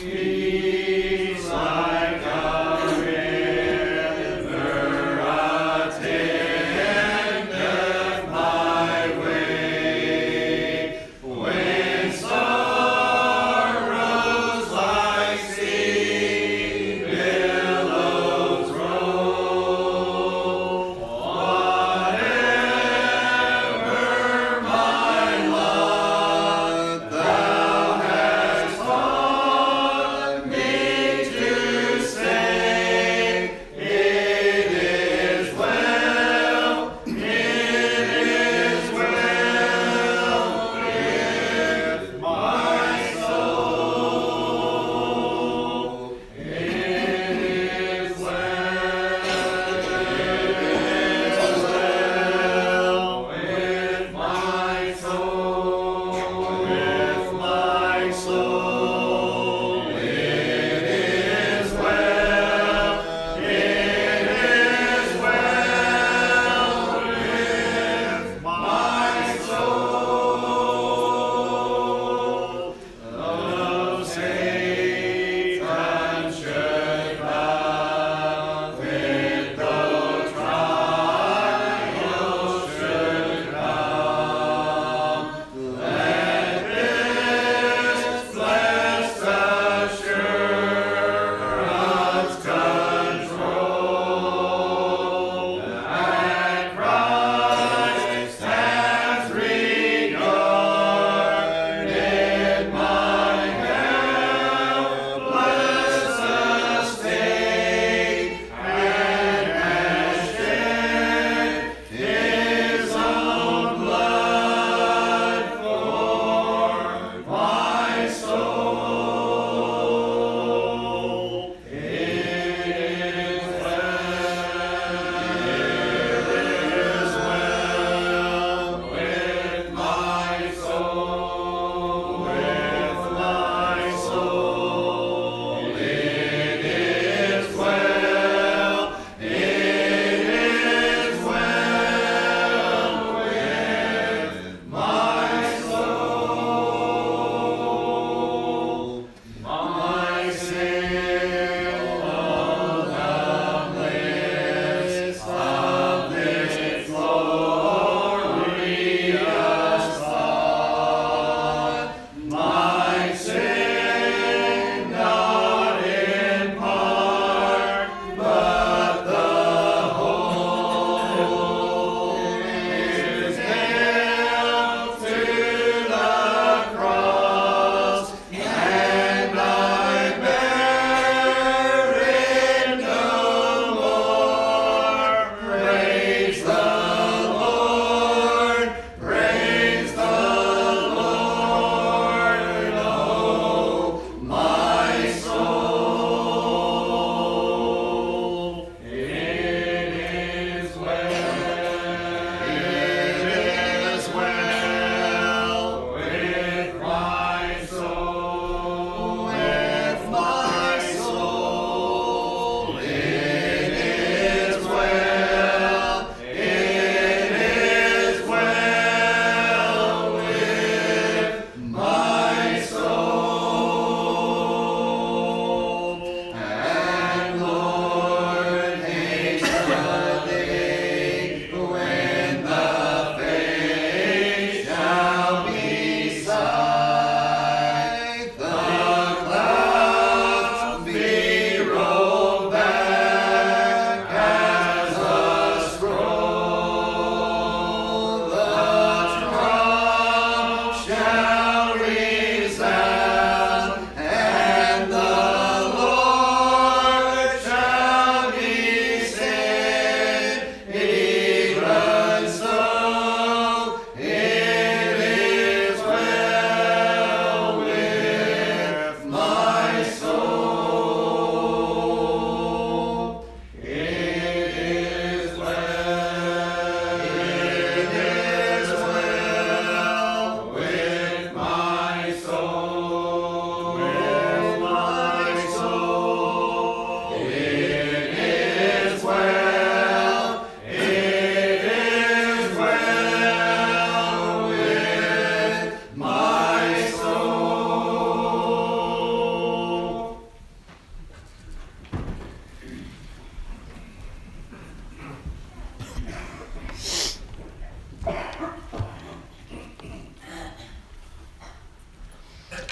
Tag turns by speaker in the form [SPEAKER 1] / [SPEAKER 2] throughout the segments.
[SPEAKER 1] Peace like a river attendeth my way. When sorrows like sea billows roll, whatever my lot thou hast taught me,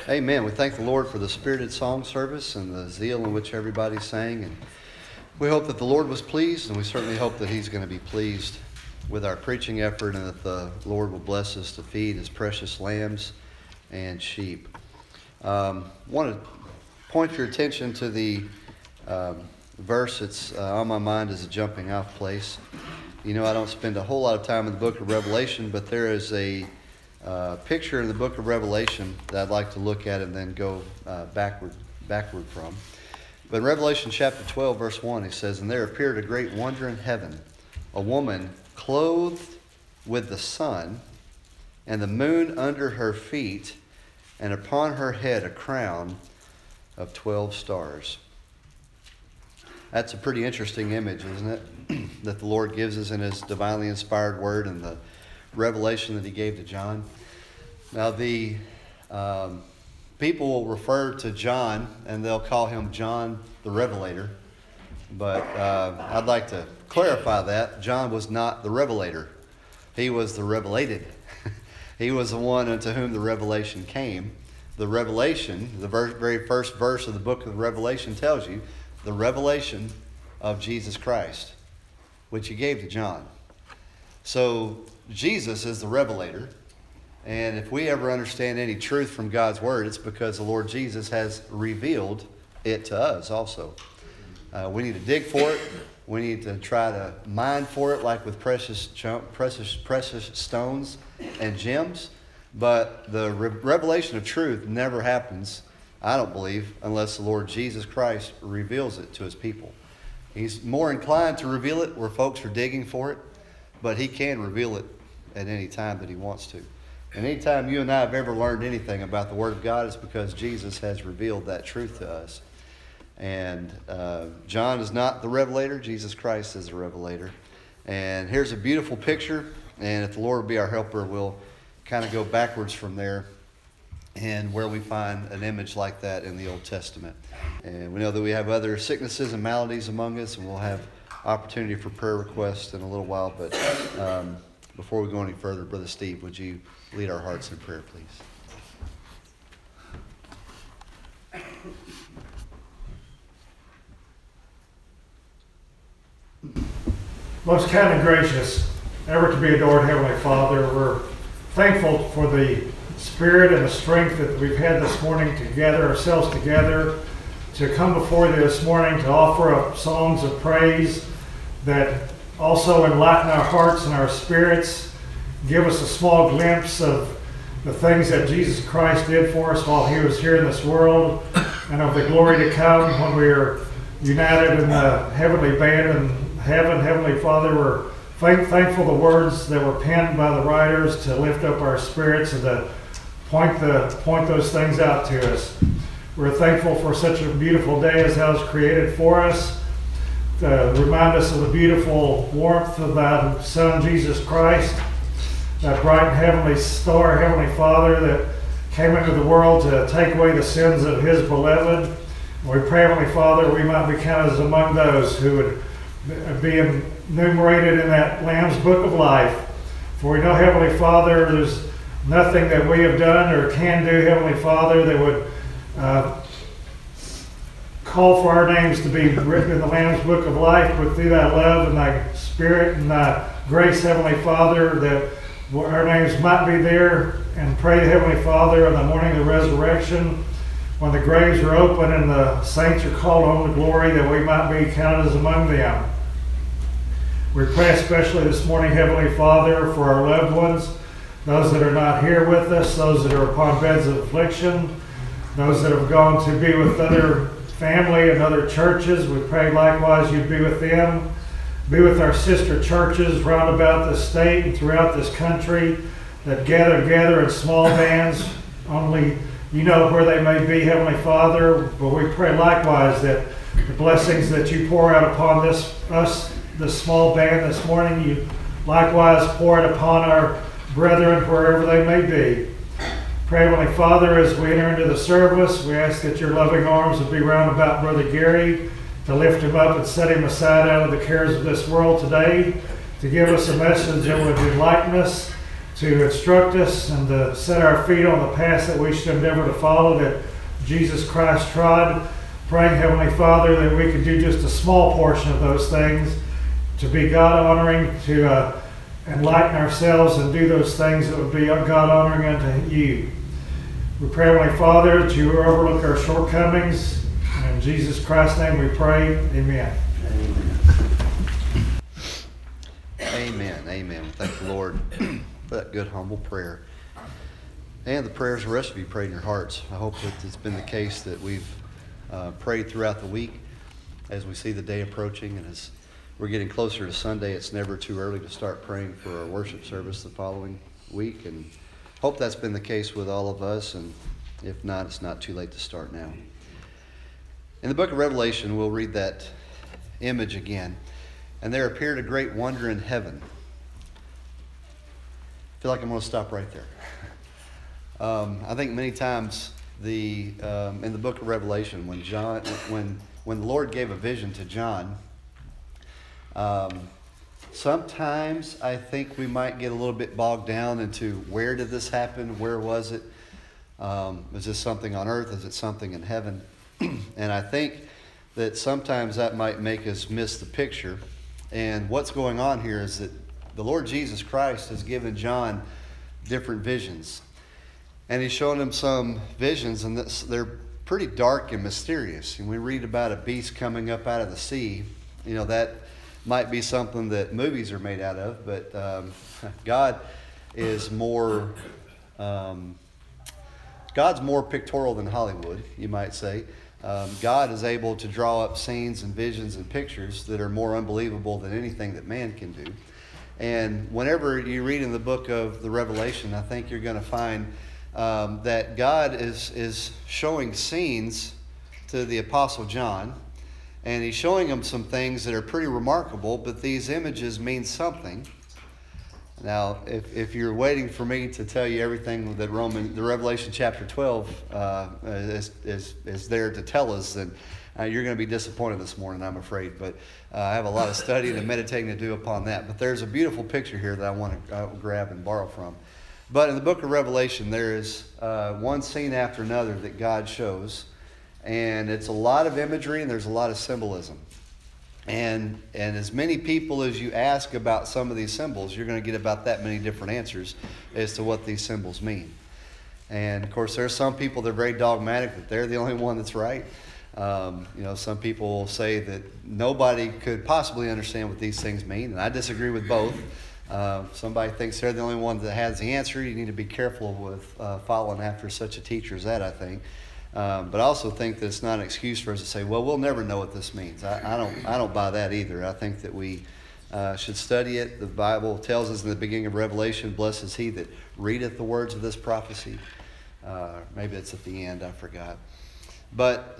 [SPEAKER 2] Amen. We thank the Lord for the spirited song service and the zeal in which everybody sang. And we hope that the Lord was pleased, and we certainly hope that He's going to be pleased with our preaching effort, and that the Lord will bless us to feed His precious lambs and sheep. I want to point your attention to the verse that's on my mind as a jumping off place. You know, I don't spend a whole lot of time in the book of Revelation, but there is a picture in the book of Revelation that I'd like to look at and then go backward from. But in Revelation chapter 12, verse 1, he says, "And there appeared a great wonder in heaven, a woman clothed with the sun, and the moon under her feet, and upon her head a crown of 12 stars." That's a pretty interesting image, isn't it? That the Lord gives us in His divinely inspired word and the revelation that He gave to John. Now, the people will refer to John, and they'll call him John the Revelator. But I'd like to clarify that. John was not the revelator. He was the revelated. He was the one unto whom the revelation came. The revelation, the very first verse of the book of Revelation tells you, the revelation of Jesus Christ, which He gave to John. So Jesus is the revelator, and if we ever understand any truth from God's Word, it's because the Lord Jesus has revealed it to us also. We need to dig for it. We need to try to mine for it, like with precious stones and gems. But the revelation of truth never happens, I don't believe, unless the Lord Jesus Christ reveals it to His people. He's more inclined to reveal it where folks are digging for it, but He can reveal it at any time that He wants to. And any time you and I have ever learned anything about the Word of God, it's because Jesus has revealed that truth to us. And John is not the revelator. Jesus Christ is the revelator. And here's a beautiful picture. And if the Lord will be our helper, we'll kind of go backwards from there and where we find an image like that in the Old Testament. And we know that we have other sicknesses and maladies among us, and we'll have opportunity for prayer requests in a little while. But before we go any further, Brother Steve, would you lead our hearts in prayer, please?
[SPEAKER 3] Most kind and gracious, ever to be adored Heavenly Father, we're thankful for the spirit and the strength that we've had this morning to gather ourselves together, to come before you this morning to offer up songs of praise that also enlighten our hearts and our spirits, give us a small glimpse of the things that Jesus Christ did for us while He was here in this world, and of the glory to come when we are united in the heavenly band in heaven. Heavenly Father, we're thankful the words that were penned by the writers to lift up our spirits and to point those things out to us. We're thankful for such a beautiful day as Thou hast created for us, to remind us of the beautiful warmth of Thy Son, Jesus Christ, that bright heavenly star, Heavenly Father, that came into the world to take away the sins of His beloved. We pray, Heavenly Father, we might be counted as among those who would be enumerated in that Lamb's Book of Life. For we know, Heavenly Father, there's nothing that we have done or can do, Heavenly Father, that would call for our names to be written in the Lamb's Book of Life, but through Thy love and Thy Spirit and Thy grace, Heavenly Father, that our names might be there. And pray, Heavenly Father, on the morning of the resurrection, when the graves are open and the saints are called home to glory, that we might be counted as among them. We pray especially this morning, Heavenly Father, for our loved ones, those that are not here with us, those that are upon beds of affliction, those that have gone to be with other family and other churches. We pray likewise You'd be with them. Be with our sister churches round about this state and throughout this country that gather in small bands. Only You know where they may be, Heavenly Father, but we pray likewise that the blessings that You pour out upon us, this small band this morning, You likewise pour it upon our brethren wherever they may be. Pray, Heavenly Father, as we enter into the service, we ask that Your loving arms would be round about Brother Gary, to lift him up and set him aside out of the cares of this world today, to give us a message that would enlighten us, to instruct us and to set our feet on the path that we should endeavor to follow, that Jesus Christ trod. Praying, Heavenly Father, that we could do just a small portion of those things, to be God-honoring, to enlighten ourselves and do those things that would be God-honoring unto you. We pray, Heavenly Father, that you overlook our shortcomings. In Jesus Christ's name we pray. Amen.
[SPEAKER 2] Amen. Amen. We thank the Lord for that good, humble prayer. And the prayers the rest of you prayed in your hearts. I hope that it's been the case that we've prayed throughout the week as we see the day approaching, and as we're getting closer to Sunday, it's never too early to start praying for our worship service the following week, and hope that's been the case with all of us, and if not, it's not too late to start now. In the book of Revelation, we'll read that image again. And there appeared a great wonder in heaven. I feel like I'm going to stop right there. I think many times in the book of Revelation, when the Lord gave a vision to John, sometimes I think we might get a little bit bogged down into where did this happen? Where was it? Is this something on earth? Is it something in heaven? And I think that sometimes that might make us miss the picture. And what's going on here is that the Lord Jesus Christ has given John different visions. And he's shown him some visions, and they're pretty dark and mysterious. And we read about a beast coming up out of the sea. You know, that might be something that movies are made out of, but God is more... God's more pictorial than Hollywood, you might say. God is able to draw up scenes and visions and pictures that are more unbelievable than anything that man can do. And whenever you read in the book of the Revelation, I think you're going to find that God is showing scenes to the Apostle John, and he's showing him some things that are pretty remarkable, but these images mean something. Now, if you're waiting for me to tell you everything that the Revelation chapter 12 is there to tell us, then you're going to be disappointed this morning, I'm afraid. But I have a lot of studying and meditating to do upon that. But there's a beautiful picture here that I want to grab and borrow from. But in the book of Revelation, there is one scene after another that God shows. And it's a lot of imagery and there's a lot of symbolism. And as many people as you ask about some of these symbols, you're going to get about that many different answers as to what these symbols mean. And of course, there's some people that are very dogmatic that they're the only one that's right. Some people will say that nobody could possibly understand what these things mean, and I disagree with both. Somebody thinks they're the only one that has the answer. You need to be careful with following after such a teacher as that, I think. But I also think that it's not an excuse for us to say, well, we'll never know what this means. I don't buy that either. I think that we should study it. The Bible tells us in the beginning of Revelation, blessed is he that readeth the words of this prophecy. Maybe it's at the end, I forgot. But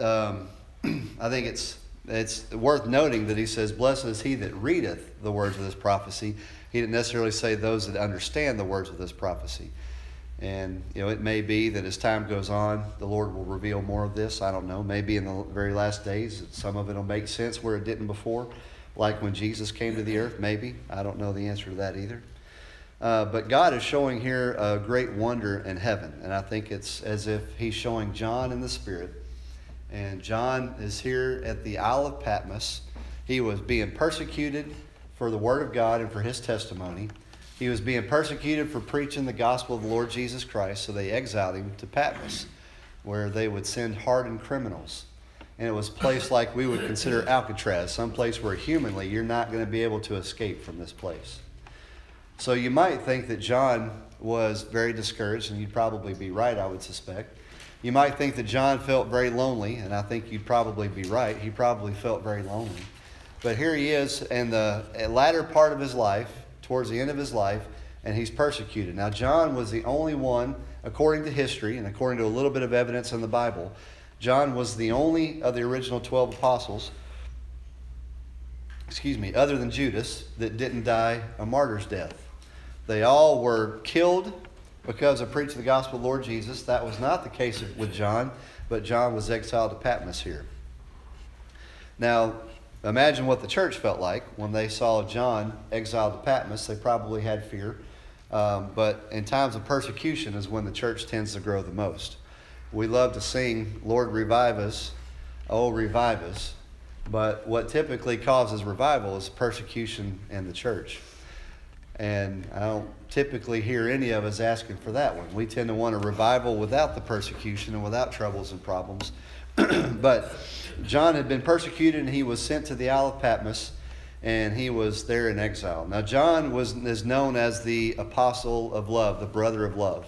[SPEAKER 2] I think it's worth noting that he says, blessed is he that readeth the words of this prophecy. He didn't necessarily say those that understand the words of this prophecy. And, it may be that as time goes on, the Lord will reveal more of this. I don't know. Maybe in the very last days, some of it will make sense where it didn't before. Like when Jesus came to the earth, maybe. I don't know the answer to that either. But God is showing here a great wonder in heaven. And I think it's as if he's showing John in the Spirit. And John is here at the Isle of Patmos. He was being persecuted for the Word of God and for his testimony. He was being persecuted for preaching the gospel of the Lord Jesus Christ, so they exiled him to Patmos, where they would send hardened criminals. And it was a place like we would consider Alcatraz, some place where humanly you're not going to be able to escape from this place. So you might think that John was very discouraged, and you'd probably be right, I would suspect. You might think that John felt very lonely, and I think you'd probably be right. He probably felt very lonely. But here he is in the latter part of his life, towards the end of his life, and he's persecuted. Now, John was the only one, according to history and according to a little bit of evidence in the Bible, John was the only of the original 12 apostles, other than Judas, that didn't die a martyr's death. They all were killed because of preaching the gospel of the Lord Jesus. That was not the case with John, but John was exiled to Patmos here. Now, imagine what the church felt like when they saw John exiled to Patmos. They probably had fear. But in times of persecution is when the church tends to grow the most. We love to sing, Lord, revive us, oh, revive us. But what typically causes revival is persecution in the church. And I don't typically hear any of us asking for that one. We tend to want a revival without the persecution and without troubles and problems. But John had been persecuted and he was sent to the Isle of Patmos, and he was there in exile. Now John is known as the apostle of love, the brother of love.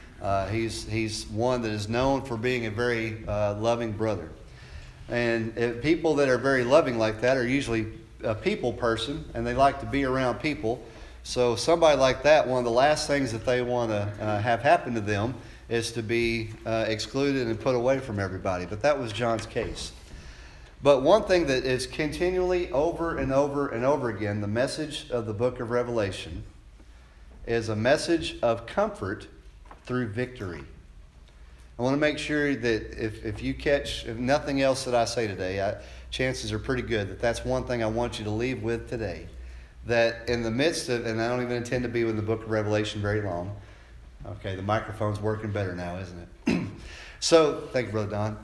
[SPEAKER 2] He's one that is known for being a very loving brother. And people that are very loving like that are usually a people person, and they like to be around people. So somebody like that, one of the last things that they want to have happen to them is to be excluded and put away from everybody. But that was John's case. But one thing that is continually over and over and over again, the message of the book of Revelation is a message of comfort through victory. I want to make sure that if nothing else that I say today, chances are pretty good that that's one thing I want you to leave with today. That in the midst of, and I don't even intend to be in the book of Revelation very long. Okay, the microphone's working better now, isn't it? So, thank you, Brother Don.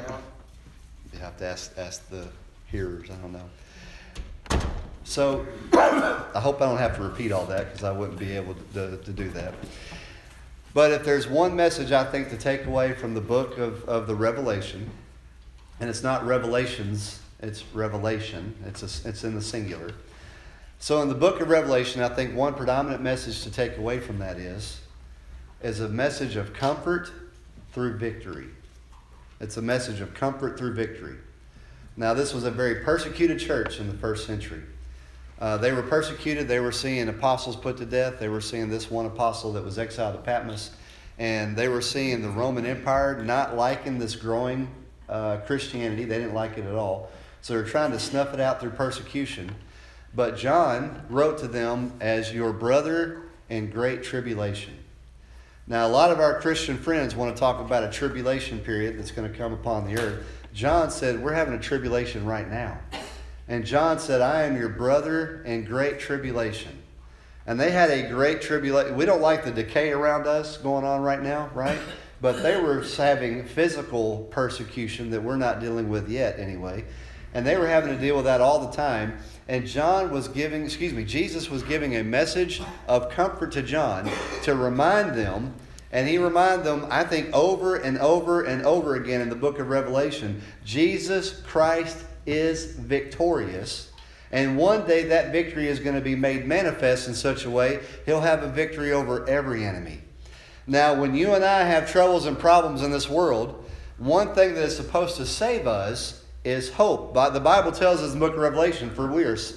[SPEAKER 2] You have to ask the hearers, I don't know. So, I hope I don't have to repeat all that because I wouldn't be able to do that. But if there's one message I think to take away from the book of the Revelation, and it's not Revelations, it's Revelation. It's in the singular. So in the book of Revelation, I think one predominant message to take away from that is a message of comfort through victory. It's a message of comfort through victory. Now, this was a very persecuted church in the first century. They were persecuted. They were seeing apostles put to death. They were seeing this one apostle that was exiled to Patmos. And they were seeing the Roman Empire not liking this growing Christianity. They didn't like it at all. So they were trying to snuff it out through persecution. But John wrote to them as your brother in great tribulation. Now, a lot of our Christian friends want to talk about a tribulation period that's going to come upon the earth. John said, we're having a tribulation right now. And John said, I am your brother in great tribulation. And they had a great tribulation. We don't like the decay around us going on right now, right? But they were having physical persecution that we're not dealing with yet anyway. And they were having to deal with that all the time. And Jesus was giving a message of comfort to John to remind them. And he reminded them, I think, over and over and over again in the book of Revelation, Jesus Christ is victorious. And one day that victory is going to be made manifest in such a way, he'll have a victory over every enemy. Now, when you and I have troubles and problems in this world, one thing that is supposed to save us is hope. The Bible tells us in the book of Revelation, for we are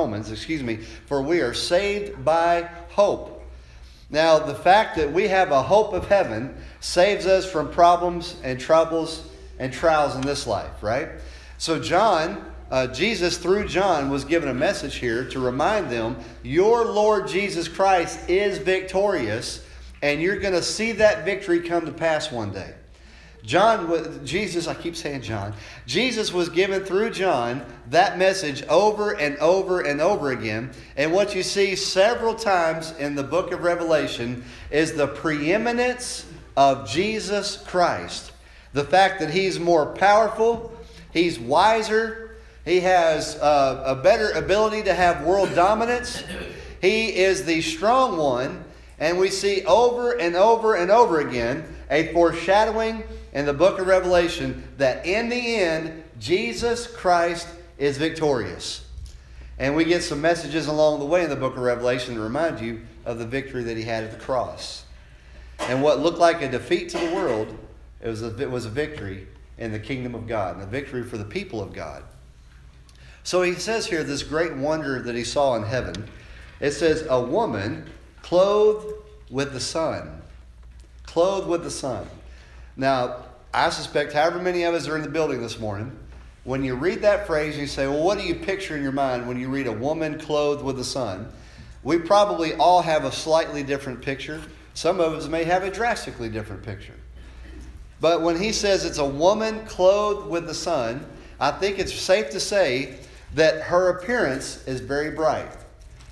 [SPEAKER 2] saved by hope. Now, the fact that we have a hope of heaven saves us from problems and troubles and trials in this life, right? So Jesus through John was given a message here to remind them, your Lord Jesus Christ is victorious, and you're going to see that victory come to pass one day. Jesus was given through John that message over and over and over again. And what you see several times in the book of Revelation is the preeminence of Jesus Christ. The fact that he's more powerful, he's wiser, he has a better ability to have world dominance. He is the strong one. And we see over and over and over again a foreshadowing in the book of Revelation that in the end, Jesus Christ is victorious. And we get some messages along the way in the book of Revelation to remind you of the victory that he had at the cross. And what looked like a defeat to the world, it was a victory in the kingdom of God, and a victory for the people of God. So he says here this great wonder that he saw in heaven. It says, a woman clothed with the sun. Clothed with the sun. Now, I suspect however many of us are in the building this morning, when you read that phrase, you say, well, what do you picture in your mind when you read a woman clothed with the sun? We probably all have a slightly different picture. Some of us may have a drastically different picture. But when he says it's a woman clothed with the sun, I think it's safe to say that her appearance is very bright.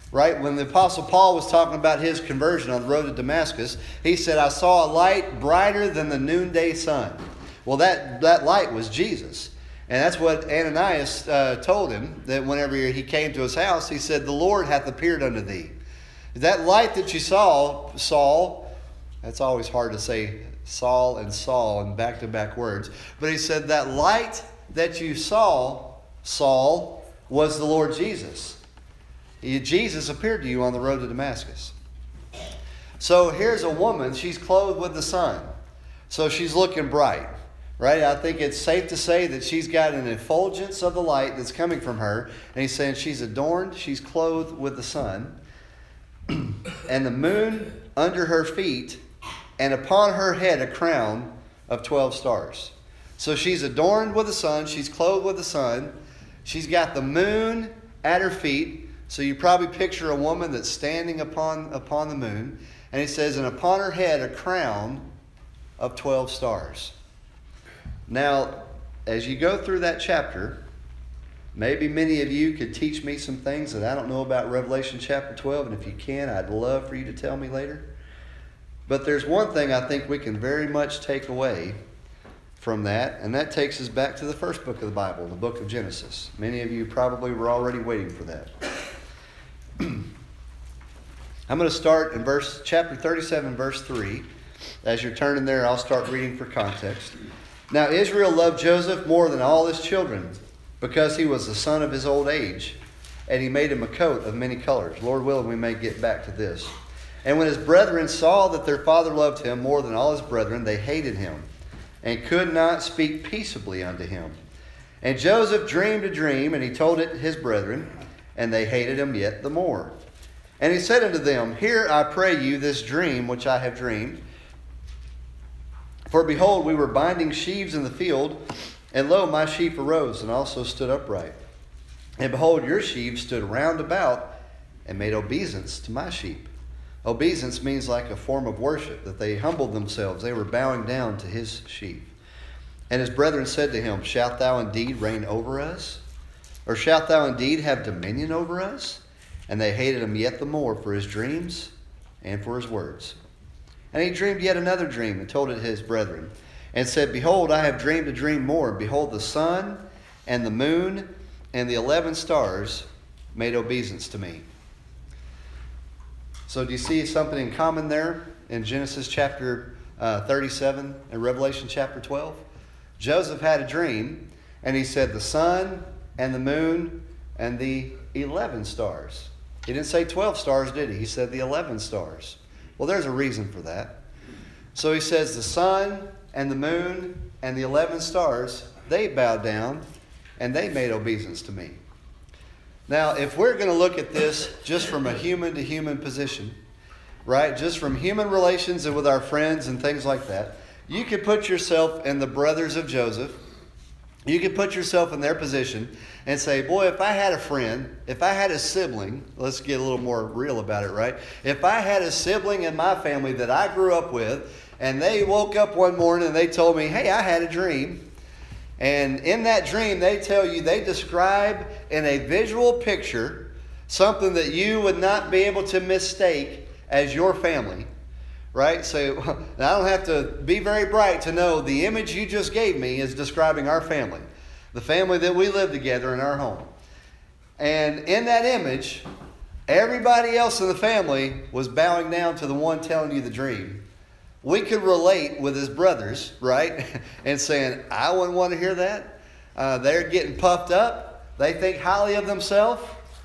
[SPEAKER 2] Right? When the Apostle Paul was talking about his conversion on the road to Damascus, he said, I saw a light brighter than the noonday sun. Well, that light was Jesus. And that's what Ananias told him, that whenever he came to his house, he said, the Lord hath appeared unto thee. That light that you saw, Saul, that's always hard to say Saul and Saul in back-to-back words. But he said, that light that you saw, Saul, was the Lord Jesus. Jesus appeared to you on the road to Damascus. So here's a woman, she's clothed with the sun. So she's looking bright, right? I think it's safe to say that she's got an effulgence of the light that's coming from her. And he's saying she's adorned, she's clothed with the sun. And the moon under her feet, and upon her head a crown of 12 stars. So she's adorned with the sun, she's clothed with the sun. She's got the moon at her feet. So you probably picture a woman that's standing upon the moon. And he says, and upon her head a crown of 12 stars. Now, as you go through that chapter, maybe many of you could teach me some things that I don't know about Revelation chapter 12. And if you can, I'd love for you to tell me later. But there's one thing I think we can very much take away from that. And that takes us back to the first book of the Bible, the book of Genesis. Many of you probably were already waiting for that. I'm going to start in chapter 37, verse 3. As you're turning there, I'll start reading for context. Now Israel loved Joseph more than all his children, because he was the son of his old age, and he made him a coat of many colors. Lord willing, we may get back to this. And when his brethren saw that their father loved him more than all his brethren, they hated him, and could not speak peaceably unto him. And Joseph dreamed a dream, and he told it his brethren, and they hated him yet the more. And he said unto them, hear, I pray you, this dream which I have dreamed. For behold, we were binding sheaves in the field, and lo, my sheep arose, and also stood upright. And behold, your sheaves stood round about, and made obeisance to my sheep. Obeisance means like a form of worship, that they humbled themselves. They were bowing down to his sheep. And his brethren said to him, shalt thou indeed reign over us? Or shalt thou indeed have dominion over us? And they hated him yet the more for his dreams and for his words. And he dreamed yet another dream, and told it his brethren, and said, behold, I have dreamed a dream more. And behold, the sun and the moon and the 11 stars made obeisance to me. So do you see something in common there in Genesis chapter 37 and Revelation chapter 12? Joseph had a dream, and he said the sun and the moon and the 11 stars. He didn't say 12 stars, did he? He said the 11 stars. Well, there's a reason for that. So he says the sun and the moon and the 11 stars, they bowed down and they made obeisance to me. Now, if we're going to look at this just from a human to human position, right? Just from human relations and with our friends and things like that, you could put yourself in the brothers of Joseph. You could put yourself in their position and say, boy, if I had a friend, if I had a sibling, let's get a little more real about it, right? If I had a sibling in my family that I grew up with, and they woke up one morning and they told me, hey, I had a dream. And in that dream, they tell you, they describe in a visual picture something that you would not be able to mistake as your family. Right? So I don't have to be very bright to know the image you just gave me is describing our family. The family that we live together in our home. And in that image, everybody else in the family was bowing down to the one telling you the dream. We could relate with his brothers, right? And saying, I wouldn't want to hear that. They're getting puffed up. They think highly of themselves.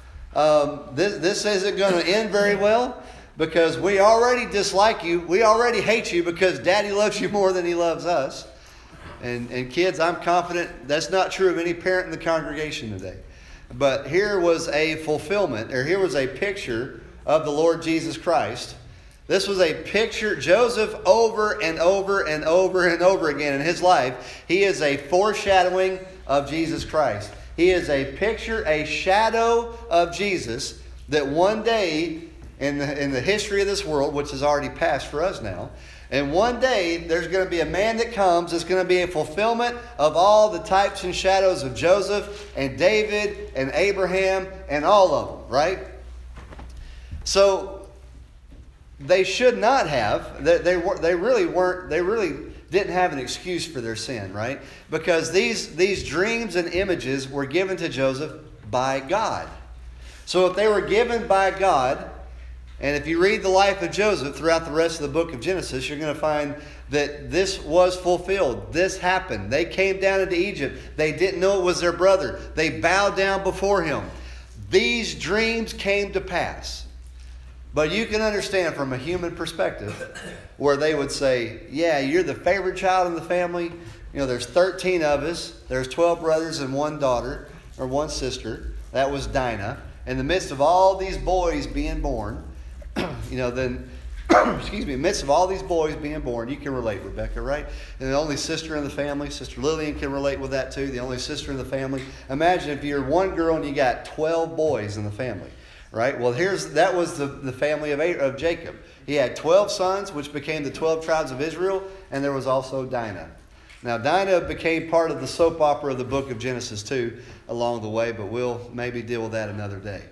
[SPEAKER 2] This isn't going to end very well. Because we already dislike you. We already hate you because Daddy loves you more than he loves us. And kids, I'm confident that's not true of any parent in the congregation today. But here was a fulfillment, or here was a picture of the Lord Jesus Christ. This was a picture, Joseph over and over and over and over again in his life. He is a foreshadowing of Jesus Christ. He is a picture, a shadow of Jesus that one day in the history of this world, which has already passed for us now. And one day, there's going to be a man that comes that's going to be a fulfillment of all the types and shadows of Joseph and David and Abraham and all of them, right? So they should not have. They really weren't. They really didn't have an excuse for their sin, right? Because these dreams and images were given to Joseph by God. So if they were given by God, and if you read the life of Joseph throughout the rest of the book of Genesis, you're going to find that this was fulfilled. This happened. They came down into Egypt. They didn't know it was their brother. They bowed down before him. These dreams came to pass. But you can understand from a human perspective where they would say, yeah, you're the favorite child in the family. You know, there's 13 of us. There's 12 brothers and one daughter or one sister. That was Dinah. In the midst of all these boys being born, then, excuse me, in the midst of all these boys being born, you can relate, Rebecca, right? And the only sister in the family, Sister Lillian can relate with that too, the only sister in the family. Imagine if you're one girl and you got 12 boys in the family, right? Well, that was the family of Jacob. He had 12 sons, which became the 12 tribes of Israel, and there was also Dinah. Now, Dinah became part of the soap opera of the book of Genesis too along the way, but we'll maybe deal with that another day.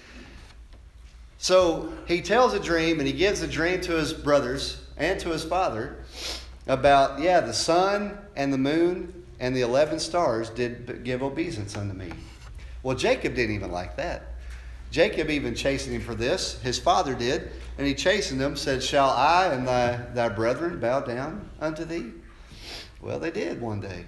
[SPEAKER 2] So he tells a dream, and he gives a dream to his brothers and to his father about, the sun and the moon and the 11 stars did give obeisance unto me. Well, Jacob didn't even like that. Jacob even chastened him for this. His father did, and he chastened him, said, shall I and thy brethren bow down unto thee? Well, they did one day.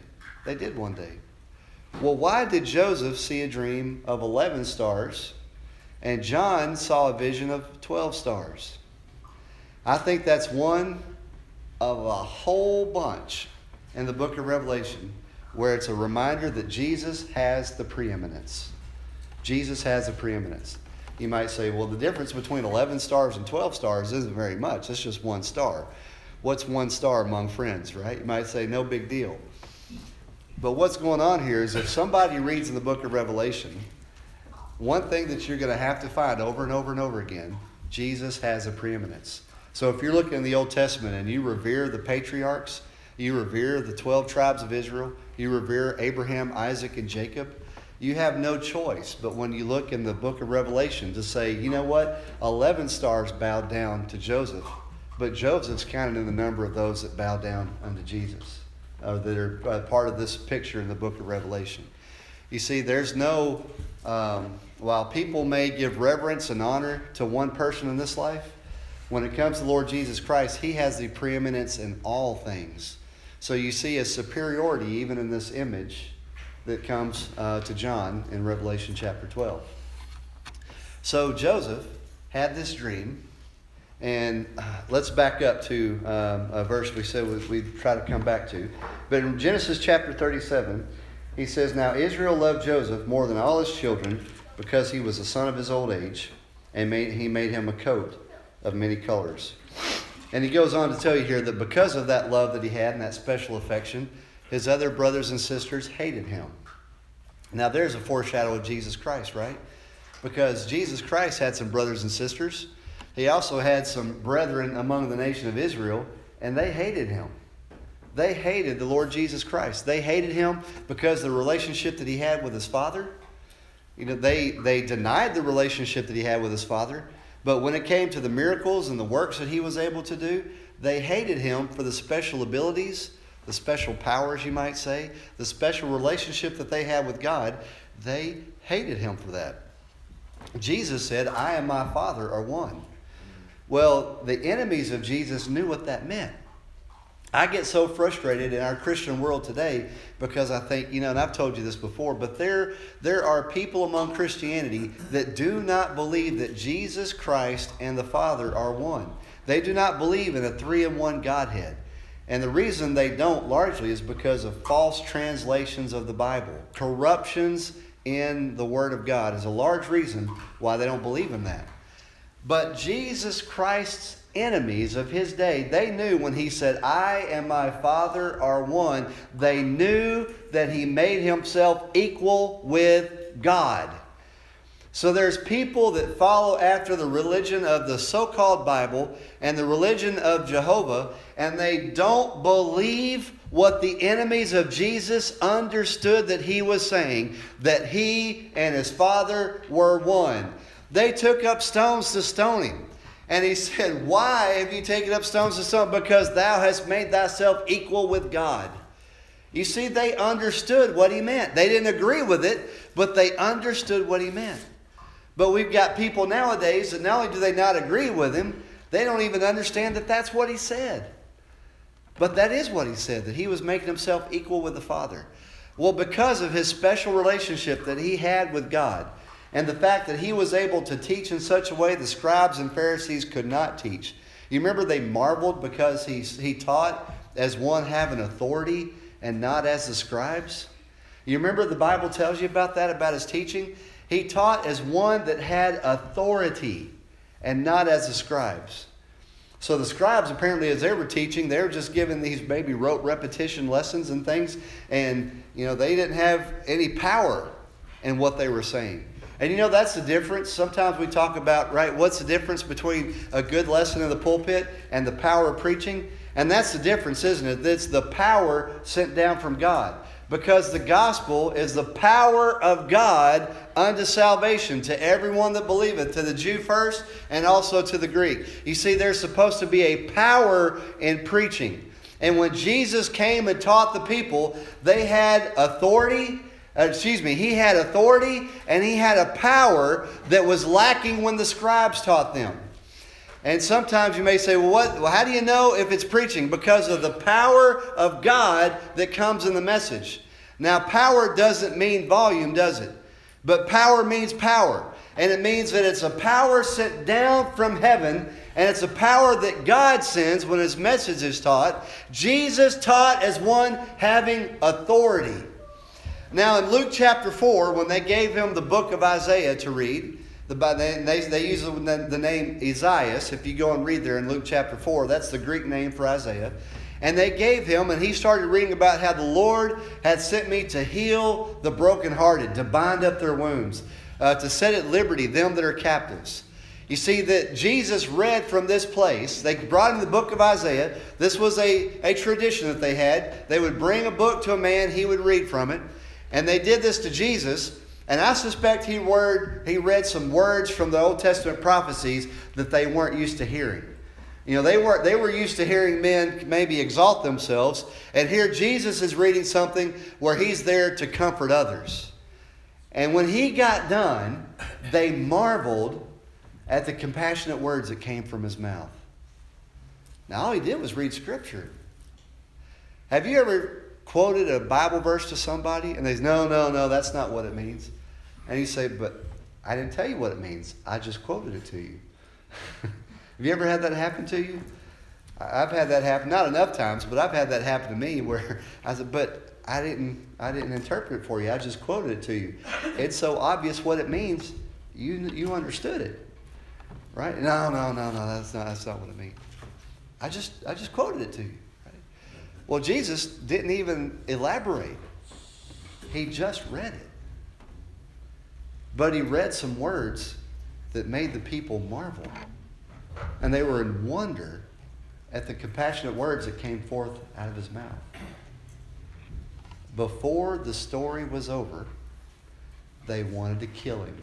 [SPEAKER 2] Well, why did Joseph see a dream of 11 stars and John saw a vision of 12 stars? I think that's one of a whole bunch in the book of Revelation where it's a reminder that Jesus has the preeminence. Jesus has the preeminence. You might say, well, the difference between 11 stars and 12 stars isn't very much. It's just one star. What's one star among friends, right? You might say, no big deal. But what's going on here is if somebody reads in the book of Revelation, one thing that you're going to have to find over and over and over again, Jesus has a preeminence. So if you're looking in the Old Testament and you revere the patriarchs, you revere the 12 tribes of Israel, you revere Abraham, Isaac, and Jacob, you have no choice. But when you look in the book of Revelation to say, you know what, 11 stars bowed down to Joseph, but Joseph's counted in the number of those that bow down unto Jesus, that are part of this picture in the book of Revelation. You see, there's no, while people may give reverence and honor to one person in this life, when it comes to the Lord Jesus Christ, he has the preeminence in all things. So you see a superiority even in this image that comes to John in Revelation chapter 12. So Joseph had this dream. And let's back up to a verse we said we'd try to come back to. But in Genesis chapter 37, he says, now Israel loved Joseph more than all his children because he was the son of his old age, and he made him a coat of many colors. And he goes on to tell you here that because of that love that he had and that special affection, his other brothers and sisters hated him. Now there's a foreshadow of Jesus Christ, right? Because Jesus Christ had some brothers and sisters. He also had some brethren among the nation of Israel, and they hated him. They hated the Lord Jesus Christ. They hated him because of the relationship that he had with his Father. They denied the relationship that he had with his Father. But when it came to the miracles and the works that he was able to do, they hated him for the special abilities, the special powers, you might say, the special relationship that they had with God. They hated him for that. Jesus said, I and my Father are one. Well, the enemies of Jesus knew what that meant. I get so frustrated in our Christian world today because I think, and I've told you this before, but there are people among Christianity that do not believe that Jesus Christ and the Father are one. They do not believe in a 3-in-1 Godhead. And the reason they don't largely is because of false translations of the Bible. Corruptions in the Word of God is a large reason why they don't believe in that. But Jesus Christ's enemies of his day, they knew when he said, I and my Father are one, they knew that he made himself equal with God. So there's people that follow after the religion of the so-called Bible and the religion of Jehovah, and they don't believe what the enemies of Jesus understood that he was saying, that he and his Father were one. They took up stones to stone him. And he said, why have you taken up stones to stone? Because thou hast made thyself equal with God. You see, they understood what he meant. They didn't agree with it, but they understood what he meant. But we've got people nowadays that not only do they not agree with him, they don't even understand that that's what he said. But that is what he said, that he was making himself equal with the Father. Well, because of his special relationship that he had with God, and the fact that he was able to teach in such a way the scribes and Pharisees could not teach. You remember they marveled because he taught as one having authority and not as the scribes? You remember the Bible tells you about that, about his teaching? He taught as one that had authority and not as the scribes. So the scribes, apparently, as they were teaching, they were just giving these maybe rote repetition lessons and things. And, they didn't have any power in what they were saying. And that's the difference. Sometimes we talk about, right, what's the difference between a good lesson in the pulpit and the power of preaching? And that's the difference, isn't it? It's the power sent down from God. Because the gospel is the power of God unto salvation to everyone that believeth, to the Jew first and also to the Greek. You see, there's supposed to be a power in preaching. And when Jesus came and taught the people, they had authority. He had authority and he had a power that was lacking when the scribes taught them. And sometimes you may say, well, how do you know if it's preaching? Because of the power of God that comes in the message. Now, power doesn't mean volume, does it? But power means power. And it means that it's a power sent down from heaven. And it's a power that God sends when his message is taught. Jesus taught as one having authority. Now, in Luke chapter 4, when they gave him the book of Isaiah to read, they use the name Isaiah. If you go and read there in Luke chapter 4, that's the Greek name for Isaiah. And they gave him, and he started reading about how the Lord had sent me to heal the brokenhearted, to bind up their wounds, to set at liberty them that are captives. You see that Jesus read from this place. They brought him the book of Isaiah. This was a tradition that they had. They would bring a book to a man, he would read from it. And they did this to Jesus. And I suspect he read some words from the Old Testament prophecies that they weren't used to hearing. They were used to hearing men maybe exalt themselves. And here Jesus is reading something where he's there to comfort others. And when he got done, they marveled at the compassionate words that came from his mouth. Now all he did was read Scripture. Have you ever quoted a Bible verse to somebody and they say, no, that's not what it means? And you say, but I didn't tell you what it means. I just quoted it to you. Have you ever had that happen to you? I've had that happen, not enough times, but I've had that happen to me where I said, but I didn't interpret it for you. I just quoted it to you. It's so obvious what it means. You understood it. Right? No, that's not what it means. I just quoted it to you. Right? Well, Jesus didn't even elaborate. He just read it. But he read some words that made the people marvel. And they were in wonder at the compassionate words that came forth out of his mouth. Before the story was over, they wanted to kill him.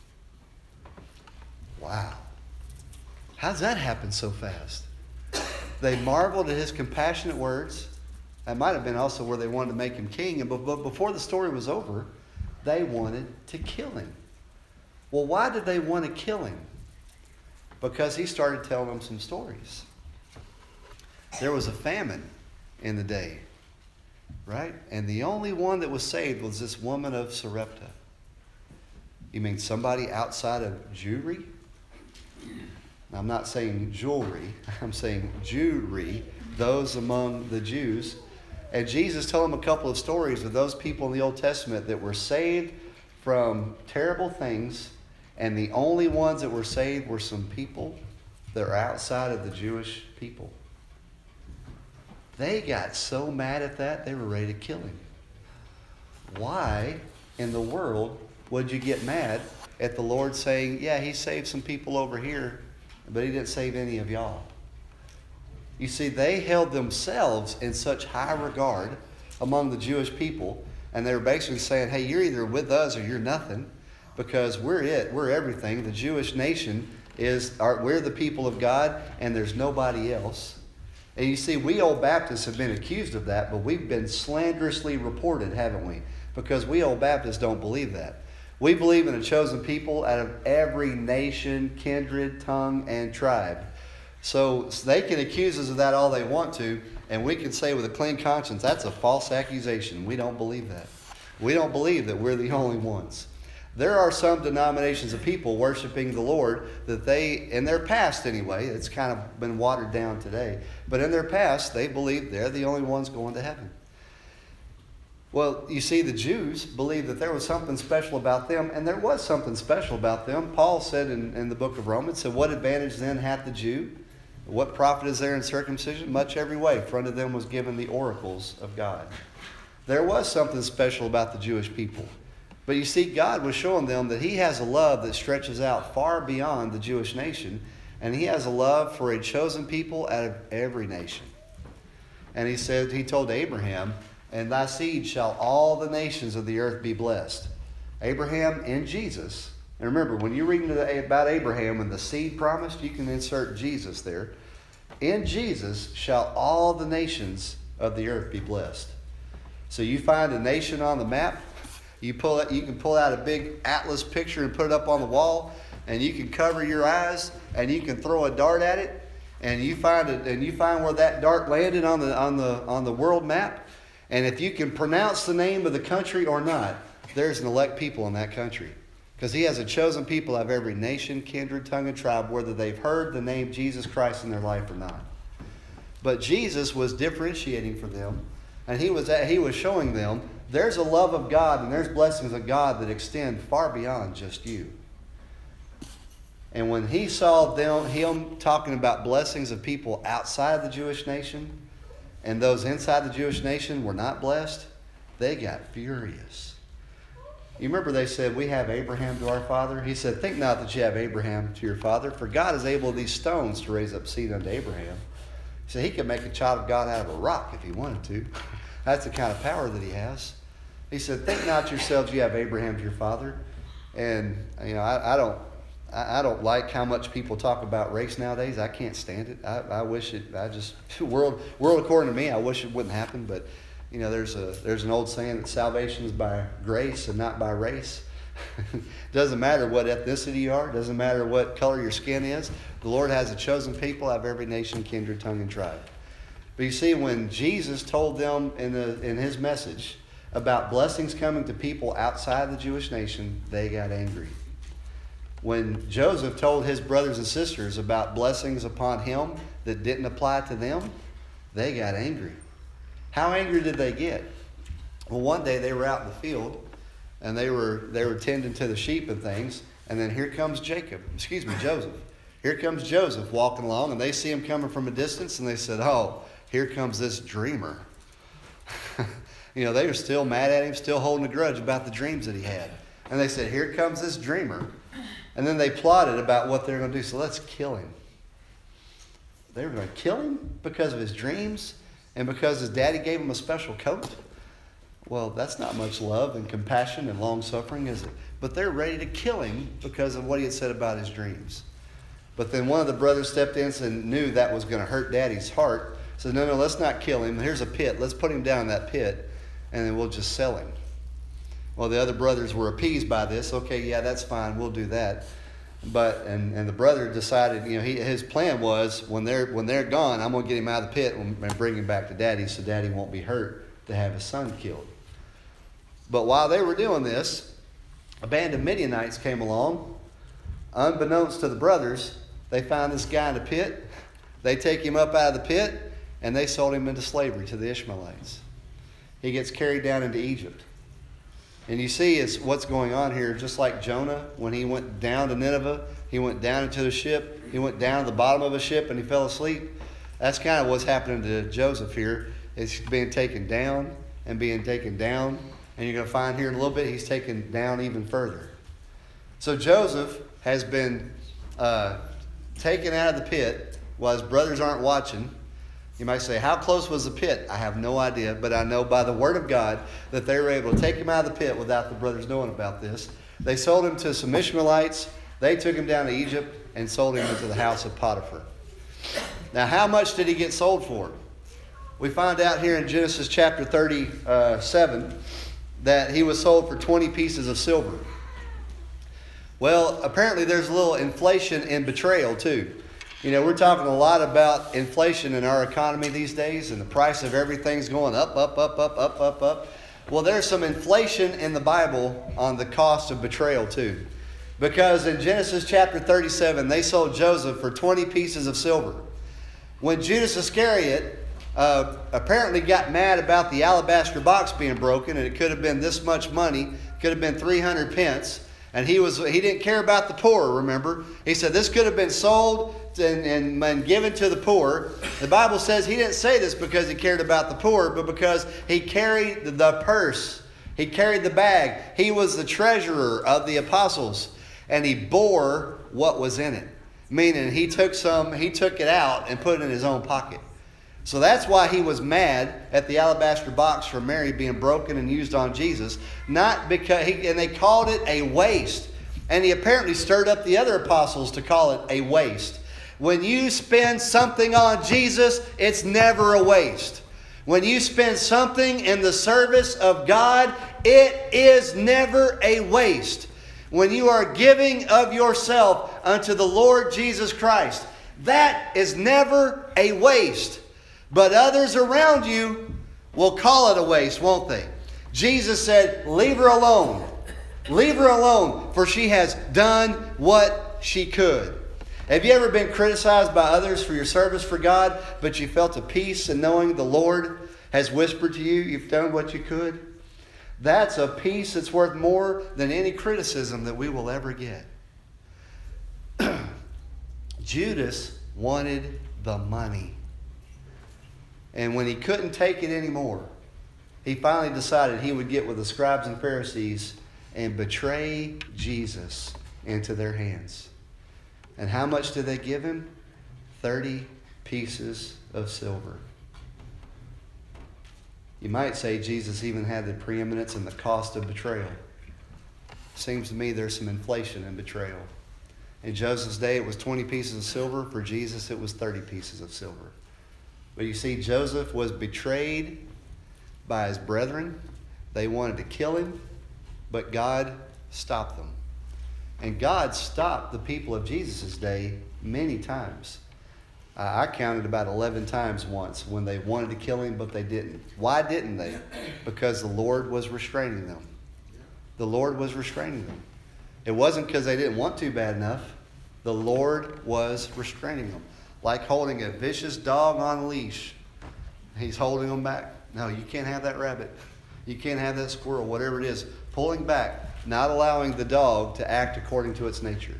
[SPEAKER 2] Wow. How does that happen so fast? They marveled at his compassionate words. That might have been also where they wanted to make him king. But before the story was over, they wanted to kill him. Well, why did they want to kill him? Because he started telling them some stories. There was a famine in the day, right? And the only one that was saved was this woman of Sarepta. You mean somebody outside of Jewry? I'm not saying jewelry. I'm saying Jewry, those among the Jews. And Jesus told them a couple of stories of those people in the Old Testament that were saved from terrible things. And the only ones that were saved were some people that are outside of the Jewish people. They got so mad at that, they were ready to kill him. Why in the world would you get mad at the Lord saying, yeah, he saved some people over here, but he didn't save any of y'all? You see, they held themselves in such high regard among the Jewish people, and they were basically saying, hey, you're either with us or you're nothing. because we're it. We're everything. The Jewish nation we're the people of God, and there's nobody else. And you see, we Old Baptists have been accused of that, but we've been slanderously reported, haven't we? Because we Old Baptists don't believe that. We believe in a chosen people out of every nation, kindred, tongue, and tribe. So they can accuse us of that all they want to, and we can say with a clean conscience, that's a false accusation. We don't believe that. We don't believe that we're the only ones. There are some denominations of people worshiping the Lord that in their past anyway, it's kind of been watered down today, but in their past, they believe they're the only ones going to heaven. Well, you see, the Jews believed that there was something special about them, and there was something special about them. Paul said in the book of Romans, said, what advantage then hath the Jew? What profit is there in circumcision? Much every way, for unto them was given the oracles of God. There was something special about the Jewish people. But you see, God was showing them that he has a love that stretches out far beyond the Jewish nation. And he has a love for a chosen people out of every nation. And he told Abraham, and thy seed shall all the nations of the earth be blessed. Abraham in Jesus. And remember, when you're reading about Abraham and the seed promised, you can insert Jesus there. In Jesus shall all the nations of the earth be blessed. So you find a nation on the map. You can pull out a big atlas picture and put it up on the wall, and you can cover your eyes and you can throw a dart at it, and you find where that dart landed on the world map. And if you can pronounce the name of the country or not, there's an elect people in that country, because he has a chosen people of every nation, kindred, tongue, and tribe, whether they've heard the name Jesus Christ in their life or not. But Jesus was differentiating for them, and he was showing them there's a love of God and there's blessings of God that extend far beyond just you. And when he saw him talking about blessings of people outside the Jewish nation, and those inside the Jewish nation were not blessed, they got furious. You remember they said, we have Abraham to our father? He said, think not that you have Abraham to your father, for God is able of these stones to raise up seed unto Abraham. He said he could make a child of God out of a rock if he wanted to. That's the kind of power that he has. He said, think not yourselves you have Abraham to your father. And I don't like how much people talk about race nowadays. I can't stand it. I wish it. World according to me, I wish it wouldn't happen. But there's an old saying that salvation is by grace and not by race. Doesn't matter what ethnicity you are. Doesn't matter what color your skin is. The Lord has a chosen people out of every nation, kindred, tongue, and tribe. But you see, when Jesus told them in his message about blessings coming to people outside the Jewish nation, they got angry. When Joseph told his brothers and sisters about blessings upon him that didn't apply to them, they got angry. How angry did they get? Well, one day they were out in the field, and they were tending to the sheep and things, and then here comes Joseph. Here comes Joseph walking along, and they see him coming from a distance, and they said, oh, here comes this dreamer. They were still mad at him, still holding a grudge about the dreams that he had. And they said, here comes this dreamer. And then they plotted about what they were going to do. So let's kill him. They were going to kill him because of his dreams and because his daddy gave him a special coat. Well, that's not much love and compassion and long-suffering, is it? But they're ready to kill him because of what he had said about his dreams. But then one of the brothers stepped in and knew that was going to hurt daddy's heart. Said, no, let's not kill him. Here's a pit. Let's put him down in that pit, and then we'll just sell him. Well, the other brothers were appeased by this. Okay, yeah, that's fine. We'll do that. But and the brother decided, his plan was when they're gone, I'm going to get him out of the pit and bring him back to daddy, so daddy won't be hurt to have his son killed. But while they were doing this, a band of Midianites came along. Unbeknownst to the brothers, they found this guy in a pit. They take him up out of the pit, and they sold him into slavery to the Ishmaelites. He gets carried down into Egypt. And you see it's what's going on here, just like Jonah, when he went down to Nineveh, he went down into the ship, he went down to the bottom of a ship and he fell asleep. That's kind of what's happening to Joseph here. It's being taken down and being taken down. And you're going to find here in a little bit, he's taken down even further. So Joseph has been taken out of the pit while his brothers aren't watching. You might say, how close was the pit? I have no idea, but I know by the word of God that they were able to take him out of the pit without the brothers knowing about this. They sold him to some Ishmaelites. They took him down to Egypt and sold him into the house of Potiphar. Now, how much did he get sold for? We find out here in Genesis chapter 37 that he was sold for 20 pieces of silver. Well, apparently there's a little inflation in betrayal too. You know, we're talking a lot about inflation in our economy these days, and the price of everything's going up. Well, there's some inflation in the Bible on the cost of betrayal too. Because in Genesis chapter 37, they sold Joseph for 20 pieces of silver. When Judas Iscariot apparently got mad about the alabaster box being broken, and it could have been this much money, could have been 300 pence, and he didn't care about the poor, remember? He said this could have been sold and given to the poor. The Bible says he didn't say this because he cared about the poor, but because he carried the purse. He carried the bag. He was the treasurer of the apostles, and he bore what was in it. Meaning he took it out and put it in his own pocket. So that's why he was mad at the alabaster box for Mary being broken and used on Jesus. Not because and they called it a waste. And he apparently stirred up the other apostles to call it a waste. When you spend something on Jesus, it's never a waste. When you spend something in the service of God, it is never a waste. When you are giving of yourself unto the Lord Jesus Christ, that is never a waste. But others around you will call it a waste, won't they? Jesus said, leave her alone. Leave her alone, for she has done what she could. Have you ever been criticized by others for your service for God, but you felt a peace in knowing the Lord has whispered to you, you've done what you could? That's a peace that's worth more than any criticism that we will ever get. Judas wanted the money. And when he couldn't take it anymore, he finally decided he would get with the scribes and Pharisees and betray Jesus into their hands. And how much did they give him? 30 pieces of silver. You might say Jesus even had the preeminence in the cost of betrayal. Seems to me there's some inflation in betrayal. In Joseph's day, it was 20 pieces of silver. For Jesus, it was 30 pieces of silver. But you see, Joseph was betrayed by his brethren. They wanted to kill him, but God stopped them. And God stopped the people of Jesus' day many times. I counted about 11 times once when they wanted to kill him, but they didn't. Why didn't they? Because the Lord was restraining them. The Lord was restraining them. It wasn't because they didn't want to bad enough. The Lord was restraining them. Like holding a vicious dog on a leash. He's holding them back. No, you can't have that rabbit. You can't have that squirrel, whatever it is. Pulling back, not allowing the dog to act according to its nature.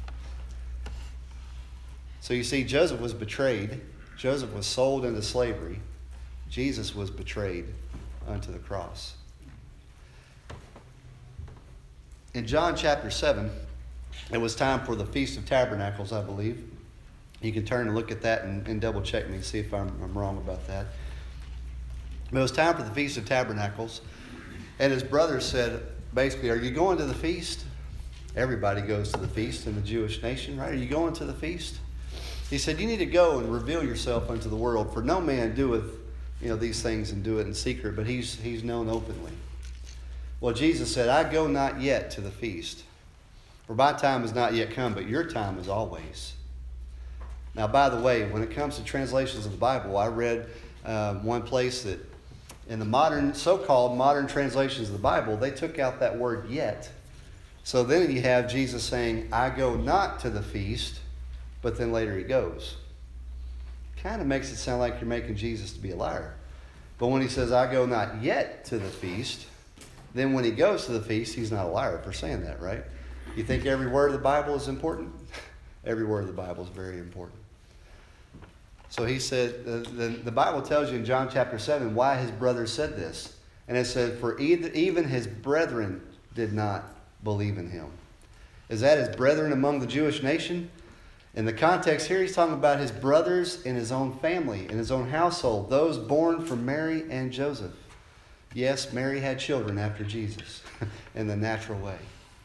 [SPEAKER 2] So you see, Joseph was betrayed. Joseph was sold into slavery. Jesus was betrayed unto the cross. In John chapter 7, it was time for the Feast of Tabernacles, I believe. You can turn and look at that and double check me and see if I'm wrong about that. But it was time for the Feast of Tabernacles. And his brothers said, basically, are you going to the feast? Everybody goes to the feast in the Jewish nation, right? Are you going to the feast? He said, you need to go and reveal yourself unto the world. For no man doeth these things and do it in secret, but he's known openly. Well, Jesus said, I go not yet to the feast. For my time is not yet come, but your time is always. Now, by the way, when it comes to translations of the Bible, I read one place that in the so-called modern translations of the Bible, they took out that word yet. So then you have Jesus saying, I go not to the feast, but then later he goes. Kind of makes it sound like you're making Jesus to be a liar. But when he says, I go not yet to the feast, then when he goes to the feast, he's not a liar for saying that, right? You think every word of the Bible is important? Every word of the Bible is very important. So he said, the Bible tells you in John chapter 7 why his brothers said this. And it said, for even his brethren did not believe in him. Is that his brethren among the Jewish nation? In the context here, he's talking about his brothers in his own family, in his own household, those born from Mary and Joseph. Yes, Mary had children after Jesus in the natural way.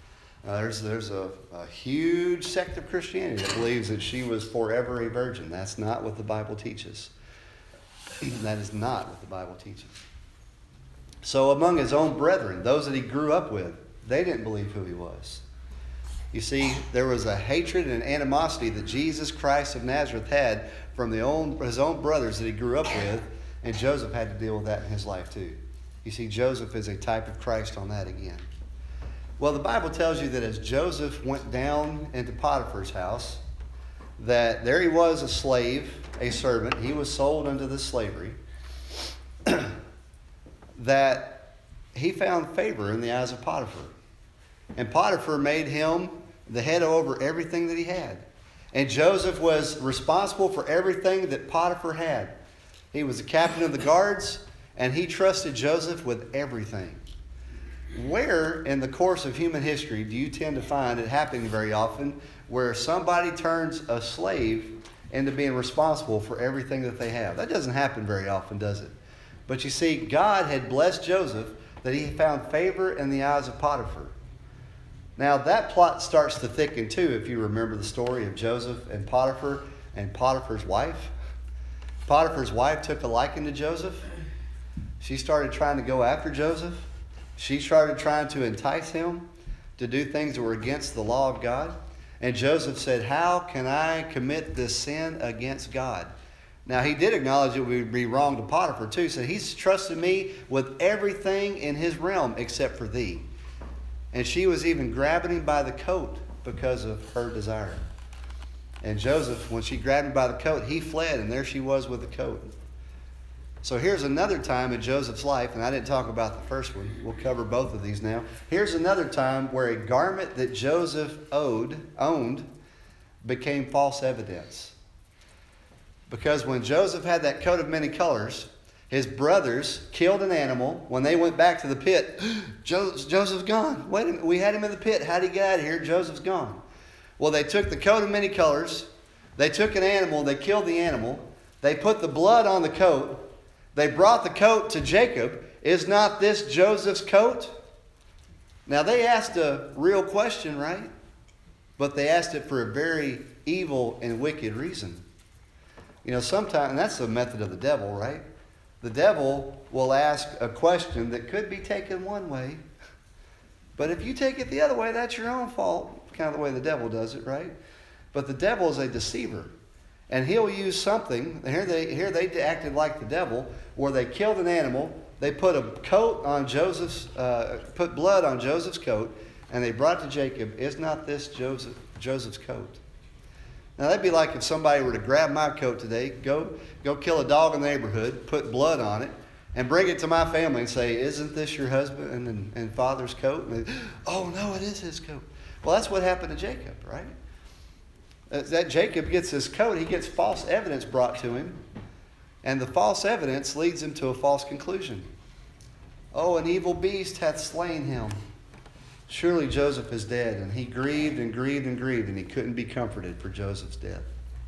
[SPEAKER 2] There's a huge sect of Christianity that believes that she was forever a virgin. That's not what the Bible teaches. That is not what the Bible teaches. So among his own brethren, those that he grew up with, they didn't believe who he was. You see, there was a hatred and animosity that Jesus Christ of Nazareth had from his own brothers that he grew up with, and Joseph had to deal with that in his life too. You see, Joseph is a type of Christ on that again. Well, the Bible tells you that as Joseph went down into Potiphar's house, that there he was a slave, a servant. He was sold unto this slavery. That he found favor in the eyes of Potiphar. And Potiphar made him the head over everything that he had. And Joseph was responsible for everything that Potiphar had. He was the captain of the guards, and he trusted Joseph with everything. Where in the course of human history do you tend to find it happening very often where somebody turns a slave into being responsible for everything that they have? That doesn't happen very often, does it? But you see, God had blessed Joseph that he found favor in the eyes of Potiphar. Now that plot starts to thicken too if you remember the story of Joseph and Potiphar's wife. Potiphar's wife took a liking to Joseph. She started trying to go after Joseph. She started trying to entice him to do things that were against the law of God. And Joseph said, "How can I commit this sin against God?" Now, he did acknowledge it would be wrong to Potiphar, too. So he's trusted me with everything in his realm except for thee. And she was even grabbing him by the coat because of her desire. And Joseph, when she grabbed him by the coat, he fled, and there she was with the coat. So here's another time in Joseph's life, and I didn't talk about the first one. We'll cover both of these now. Here's another time where a garment that Joseph owned became false evidence. Because when Joseph had that coat of many colors, his brothers killed an animal. When they went back to the pit, Joseph's gone. Wait a minute, we had him in the pit. How'd he get out of here? Joseph's gone. Well, they took the coat of many colors. They took an animal. They killed the animal. They put the blood on the coat. They brought the coat to Jacob. Is not this Joseph's coat? Now, they asked a real question, right? But they asked it for a very evil and wicked reason. You know, sometimes, and that's the method of the devil, right? The devil will ask a question that could be taken one way, but if you take it the other way, that's your own fault. Kind of the way the devil does it, right? But the devil is a deceiver, and he'll use something. Here they acted like the devil, where they killed an animal, they put a coat on put blood on Joseph's coat, and they brought it to Jacob. Is not this Joseph's coat? Now, that'd be like if somebody were to grab my coat today, go kill a dog in the neighborhood, put blood on it, and bring it to my family and say, "Isn't this your husband and father's coat?" And they, "Oh, no, it is his coat." Well, that's what happened to Jacob, right? That Jacob gets his coat, he gets false evidence brought to him, and the false evidence leads him to a false conclusion. "Oh, an evil beast hath slain him. Surely Joseph is dead." And he grieved and grieved and grieved, and he couldn't be comforted for Joseph's death.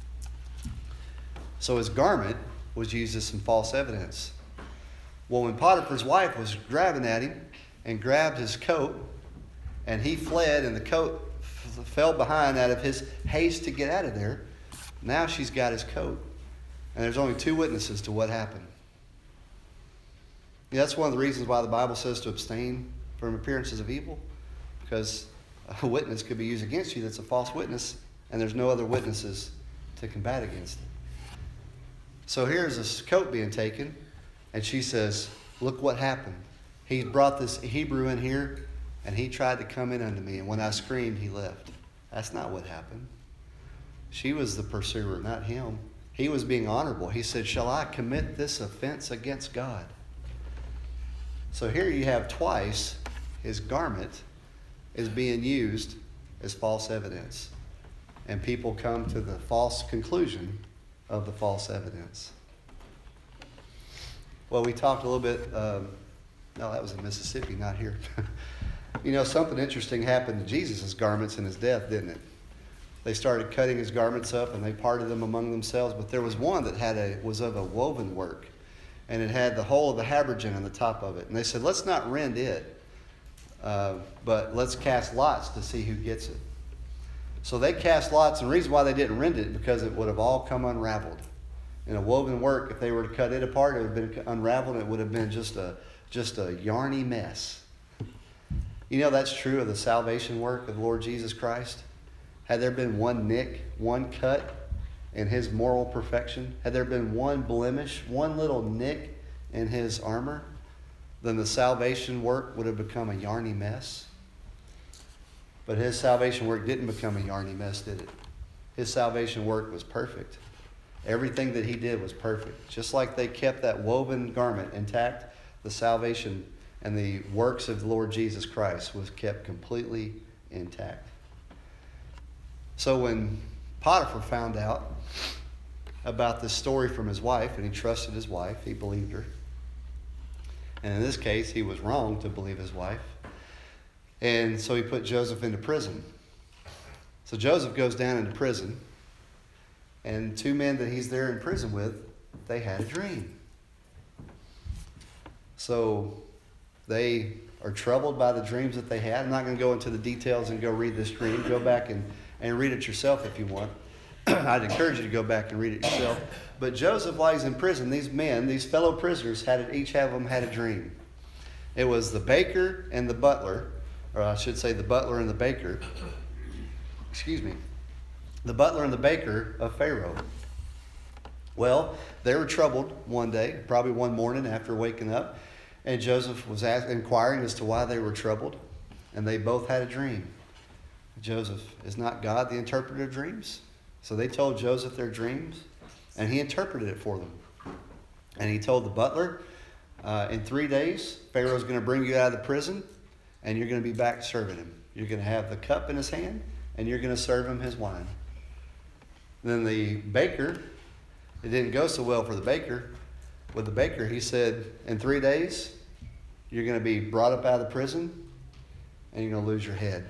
[SPEAKER 2] So his garment was used as some false evidence. Well, when Potiphar's wife was grabbing at him and grabbed his coat, and he fled, and the coat fell behind out of his haste to get out of there, now she's got his coat. And there's only two witnesses to what happened. Yeah, that's one of the reasons why the Bible says to abstain from appearances of evil. Because a witness could be used against you that's a false witness, and there's no other witnesses to combat against it. So here's this coat being taken, and she says, "Look what happened. He brought this Hebrew in here, and he tried to come in unto me, and when I screamed, he left." That's not what happened. She was the pursuer, not him. He was being honorable. He said, "Shall I commit this offense against God?" So here you have twice his garment is being used as false evidence. And people come to the false conclusion of the false evidence. Well, we talked a little bit, no, that was in Mississippi, not here. You know, something interesting happened to Jesus' garments in his death, didn't it? They started cutting his garments up, and they parted them among themselves. But there was one that was of a woven work, and it had the whole of the habergeon on the top of it. And they said, "Let's not rend it. but let's cast lots to see who gets it. So they cast lots, and the reason why they didn't rend it, because it would have all come unraveled. In a woven work, if they were to cut it apart, it would have been unraveled, and it would have been just a yarny mess. You know that's true of the salvation work of the Lord Jesus Christ. Had there been one nick, one cut in his moral perfection, had there been one blemish, one little nick in his armor, then the salvation work would have become a yarny mess. But his salvation work didn't become a yarny mess, did it? His salvation work was perfect. Everything that he did was perfect. Just like they kept that woven garment intact, the salvation and the works of the Lord Jesus Christ was kept completely intact. So when Potiphar found out about this story from his wife, and he trusted his wife, he believed her. And in this case, he was wrong to believe his wife. And so he put Joseph into prison. So Joseph goes down into prison, and two men that he's there in prison with, they had a dream. So they are troubled by the dreams that they had. I'm not going to go into the details and go read this dream. Go back and read it yourself if you want. I'd encourage you to go back and read it yourself. But Joseph, while he's in prison, these men, these fellow prisoners, each of them had a dream. It was the baker and the butler, or I should say the butler and the baker. Excuse me. The butler and the baker of Pharaoh. Well, they were troubled one day, probably one morning after waking up, and Joseph was inquiring as to why they were troubled, and they both had a dream. Joseph, is not God the interpreter of dreams? So they told Joseph their dreams, and he interpreted it for them. And he told the butler, in 3 days, Pharaoh's going to bring you out of the prison, and you're going to be back serving him. You're going to have the cup in his hand, and you're going to serve him his wine. Then the baker, it didn't go so well for the baker. With the baker, he said, in 3 days, you're going to be brought up out of the prison, and you're going to lose your head.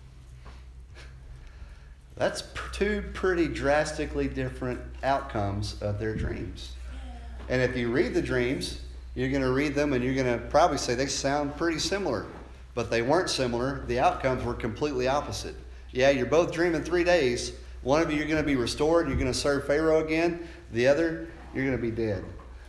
[SPEAKER 2] That's two pretty drastically different outcomes of their dreams. And if you read the dreams, you're going to read them and you're going to probably say they sound pretty similar. But they weren't similar. The outcomes were completely opposite. Yeah, you're both dreaming 3 days. One of you, you're going to be restored. You're going to serve Pharaoh again. The other, you're going to be dead.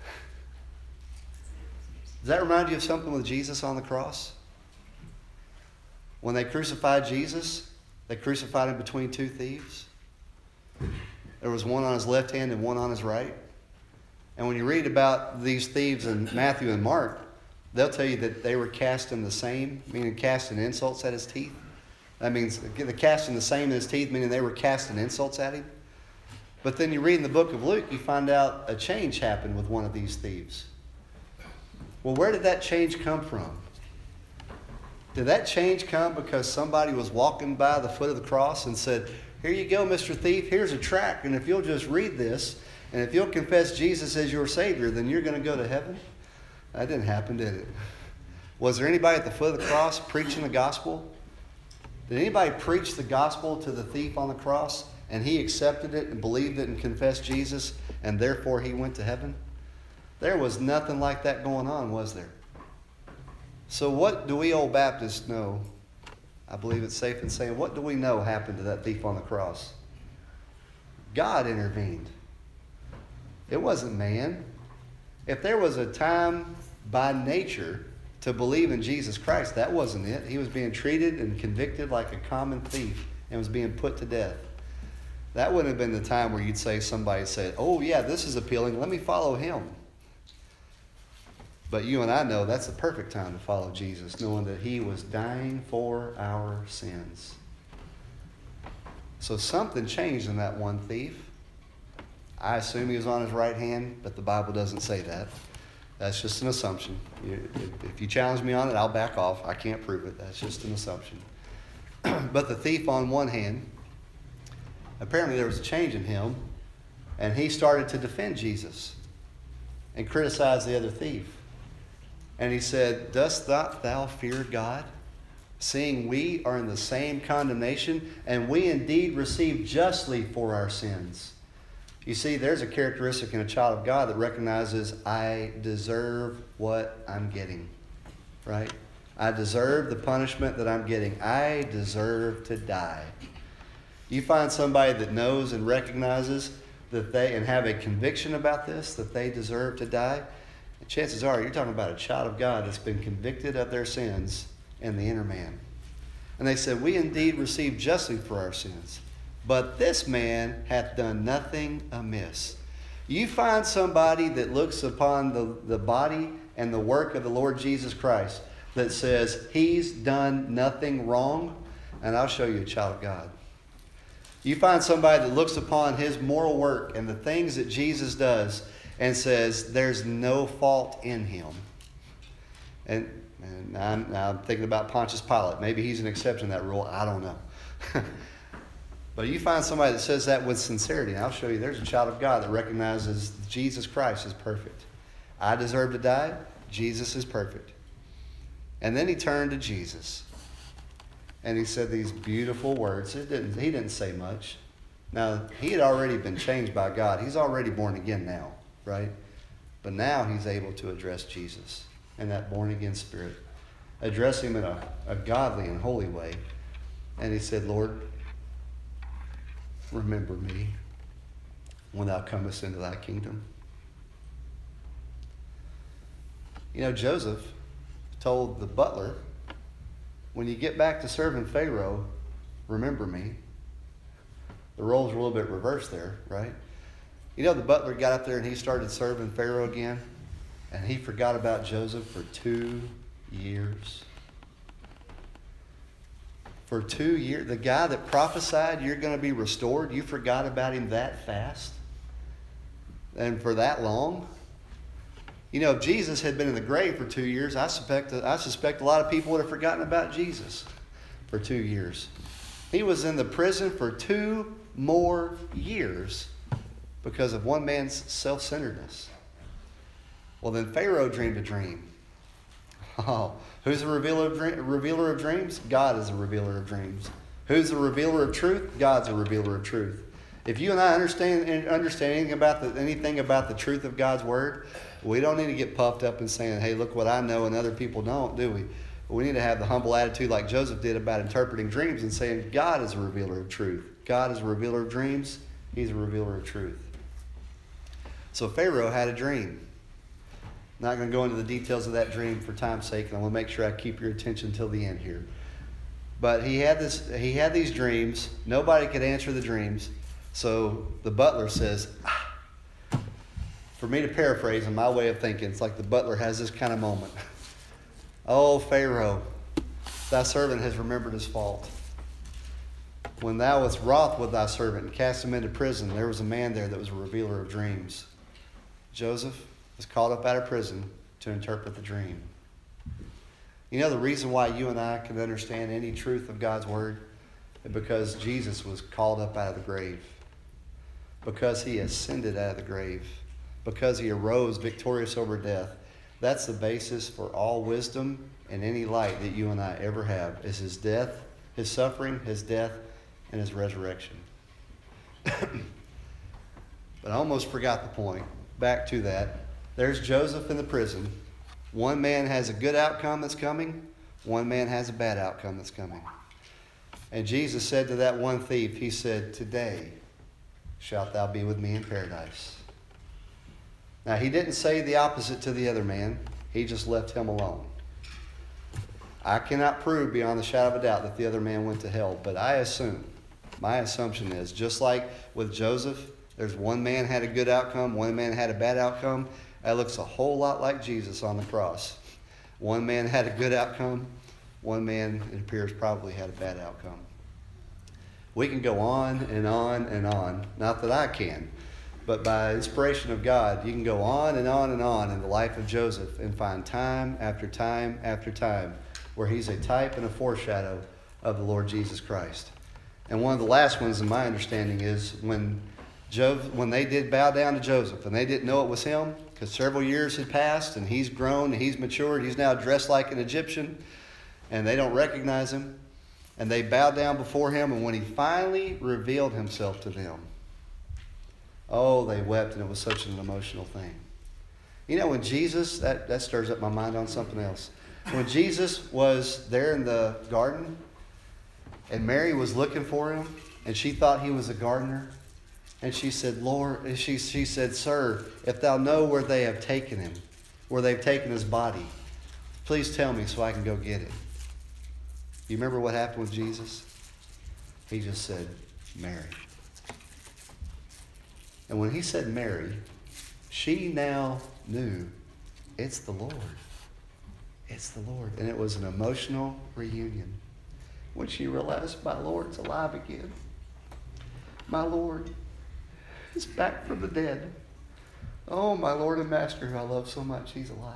[SPEAKER 2] Does that remind you of something with Jesus on the cross? When they crucified Jesus, they crucified him between two thieves. There was one on his left hand and one on his right. And when you read about these thieves in Matthew and Mark, they'll tell you that they were casting the same, meaning casting insults at his teeth. That means the casting the same in his teeth, meaning they were casting insults at him. But then you read in the book of Luke, you find out a change happened with one of these thieves. Well, where did that change come from? Did that change come because somebody was walking by the foot of the cross and said, here you go, Mr. Thief, here's a tract, and if you'll just read this, and if you'll confess Jesus as your Savior, then you're going to go to heaven? That didn't happen, did it? Was there anybody at the foot of the cross preaching the gospel? Did anybody preach the gospel to the thief on the cross, and he accepted it and believed it and confessed Jesus, and therefore he went to heaven? There was nothing like that going on, was there? So what do we old Baptists know? I believe it's safe in saying, what do we know happened to that thief on the cross? God intervened. It wasn't man. If there was a time by nature to believe in Jesus Christ, that wasn't it. He was being treated and convicted like a common thief and was being put to death. That wouldn't have been the time where you'd say, somebody said, oh yeah, this is appealing, let me follow him. But you and I know that's the perfect time to follow Jesus, knowing that he was dying for our sins. So something changed in that one thief. I assume he was on his right hand, but the Bible doesn't say that. That's just an assumption. If you challenge me on it, I'll back off. I can't prove it. That's just an assumption. But the thief on one hand, apparently there was a change in him, and he started to defend Jesus and criticize the other thief. And he said, dost not thou fear God, seeing we are in the same condemnation, and we indeed receive justly for our sins? You see, there's a characteristic in a child of God that recognizes, I deserve what I'm getting, right? I deserve the punishment that I'm getting. I deserve to die. You find somebody that knows and recognizes that they, and have a conviction about this, that they deserve to die, chances are you're talking about a child of God that's been convicted of their sins in the inner man. And they said, we indeed receive justly for our sins, but this man hath done nothing amiss. You find somebody that looks upon the body and the work of the Lord Jesus Christ that says he's done nothing wrong, and I'll show you a child of God. You find somebody that looks upon his moral work and the things that Jesus does and says there's no fault in him. And I'm thinking about Pontius Pilate. Maybe he's an exception to that rule. I don't know. But you find somebody that says that with sincerity, and I'll show you there's a child of God that recognizes Jesus Christ is perfect. I deserve to die. Jesus is perfect. And then he turned to Jesus. And he said these beautiful words. He didn't say much. Now, he had already been changed by God. He's already born again now, right? But now he's able to address Jesus in that born-again spirit. Address him in a godly and holy way. And he said, Lord, remember me when thou comest into thy kingdom. You know, Joseph told the butler, when you get back to serving Pharaoh, remember me. The roles were a little bit reversed there, right? You know, the butler got up there and he started serving Pharaoh again, and he forgot about Joseph for 2 years. For 2 years, the guy that prophesied you're going to be restored, you forgot about him that fast and for that long? You know, if Jesus had been in the grave for 2 years, I suspect a lot of people would have forgotten about Jesus for 2 years. He was in the prison for 2 more years because of one man's self-centeredness. Well, then Pharaoh dreamed a dream. Oh, who's the revealer of dreams? God is a revealer of dreams. Who's the revealer of truth? God's a revealer of truth. If you and I understand anything about the truth of God's word, we don't need to get puffed up and saying, hey, look what I know and other people don't, do we? We need to have the humble attitude like Joseph did about interpreting dreams and saying, God is a revealer of truth. God is a revealer of dreams. He's a revealer of truth. So Pharaoh had a dream. Not going to go into the details of that dream for time's sake, and I want to make sure I keep your attention till the end here. But he had these dreams. Nobody could answer the dreams. So the butler says, for me to paraphrase in my way of thinking, it's like the butler has this kind of moment. Oh, Pharaoh, thy servant has remembered his fault. When thou wast wroth with thy servant and cast him into prison, there was a man there that was a revealer of dreams. Joseph was called up out of prison to interpret the dream. You know the reason why you and I can understand any truth of God's word? Because Jesus was called up out of the grave. Because he ascended out of the grave. Because he arose victorious over death. That's the basis for all wisdom and any light that you and I ever have, is his death, his suffering, his death, and his resurrection. But I almost forgot the point. Back to that. There's Joseph in the prison. One man has a good outcome that's coming. One man has a bad outcome that's coming. And Jesus said to that one thief, he said, today shalt thou be with me in paradise. Now, he didn't say the opposite to the other man. He just left him alone. I cannot prove beyond the shadow of a doubt that the other man went to hell, but my assumption is, just like with Joseph, there's one man had a good outcome, one man had a bad outcome. That looks a whole lot like Jesus on the cross. One man had a good outcome, one man, it appears, probably had a bad outcome. We can go on and on and on. Not that I can, but by inspiration of God, you can go on and on and on in the life of Joseph and find time after time after time where he's a type and a foreshadow of the Lord Jesus Christ. And one of the last ones, in my understanding, is when they did bow down to Joseph and they didn't know it was him, because several years had passed and he's grown and he's matured. He's now dressed like an Egyptian and they don't recognize him. And they bowed down before him, and when he finally revealed himself to them, oh, they wept, and it was such an emotional thing. You know, when Jesus, that stirs up my mind on something else. When Jesus was there in the garden and Mary was looking for him and she thought he was a gardener, and she said, Lord, and she said, Sir, if thou know where they have taken him, where they've taken his body, please tell me so I can go get it. You remember what happened with Jesus? He just said, Mary. And when he said Mary, she now knew it's the Lord. It's the Lord. And it was an emotional reunion when she realized my Lord's alive again. My Lord is back from the dead. Oh, my Lord and Master, who I love so much, he's alive.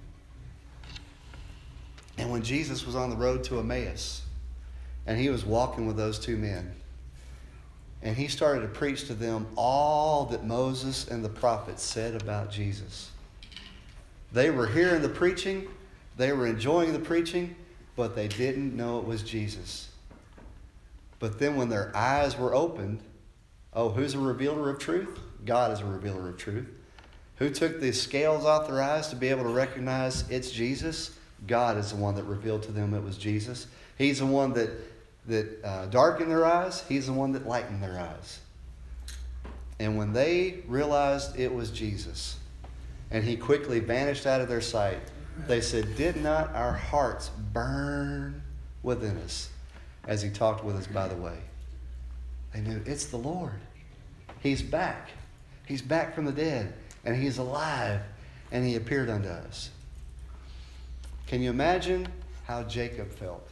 [SPEAKER 2] And when Jesus was on the road to Emmaus, and he was walking with those two men, and he started to preach to them all that Moses and the prophets said about Jesus. They were hearing the preaching, they were enjoying the preaching, but they didn't know it was Jesus. But then when their eyes were opened, oh, who's a revealer of truth? God is a revealer of truth. Who took the scales off their eyes to be able to recognize it's Jesus? God is the one that revealed to them it was Jesus. He's the one that darkened their eyes. He's the one that lightened their eyes. And when they realized it was Jesus, and he quickly vanished out of their sight, they said, did not our hearts burn within us as he talked with us by the way? They knew it's the Lord. He's back. He's back from the dead. And he's alive. And he appeared unto us. Can you imagine how Jacob felt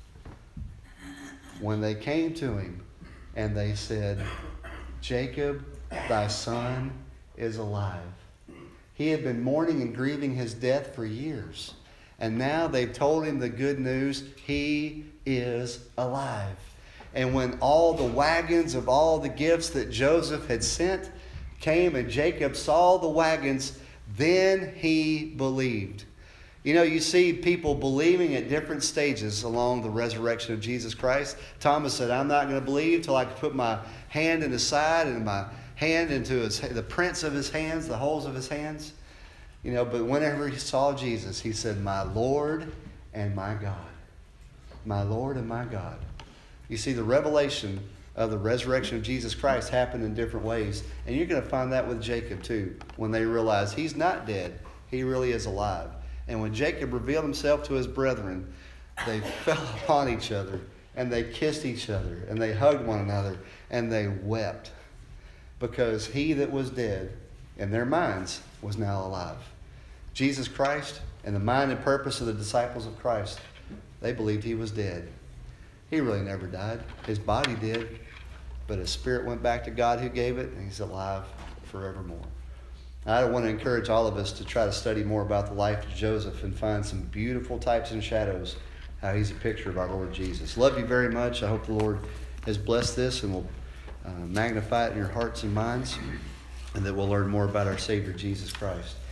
[SPEAKER 2] when they came to him and they said, Jacob, thy son is alive. He had been mourning and grieving his death for years. And now they've told him the good news. He is alive. And when all the wagons of all the gifts that Joseph had sent came and Jacob saw the wagons, then he believed. You know, you see people believing at different stages along the resurrection of Jesus Christ. Thomas said, I'm not going to believe till I can put my hand in his side and my hand into the prints of his hands, the holes of his hands. You know, but whenever he saw Jesus, he said, my Lord and my God. My Lord and my God. You see, the revelation of the resurrection of Jesus Christ happened in different ways. And you're going to find that with Jacob too. When they realize he's not dead, he really is alive. And when Jacob revealed himself to his brethren, they fell upon each other and they kissed each other and they hugged one another and they wept. Because he that was dead in their minds was now alive. Jesus Christ and the mind and purpose of the disciples of Christ, they believed he was dead. He really never died. His body did. But his spirit went back to God who gave it, and he's alive forevermore. I want to encourage all of us to try to study more about the life of Joseph and find some beautiful types and shadows, how he's a picture of our Lord Jesus. Love you very much. I hope the Lord has blessed this and will magnify it in your hearts and minds, and that we'll learn more about our Savior Jesus Christ.